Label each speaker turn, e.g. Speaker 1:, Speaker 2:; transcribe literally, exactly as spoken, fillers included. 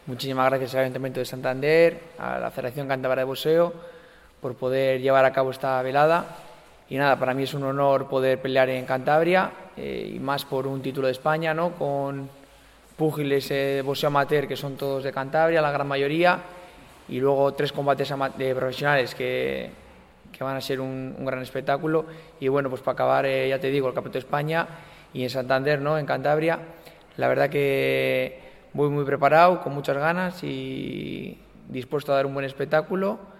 Speaker 1: Muchísimas gracias al Ayuntamiento de Santander, a la Federación Cántabra de Boxeo, por poder llevar a cabo esta velada. Y nada, para mí es un honor poder pelear en Cantabria, eh, y más por un título de España, ¿no? Con púgiles eh, de boxeo amateur, que son todos de Cantabria, la gran mayoría, y luego tres combates de profesionales que, que van a ser un, un gran espectáculo. Y bueno, pues para acabar, eh, ya te digo, el Campeonato de España y en Santander, ¿no? En Cantabria, la verdad que voy muy preparado, con muchas ganas y dispuesto a dar un buen espectáculo.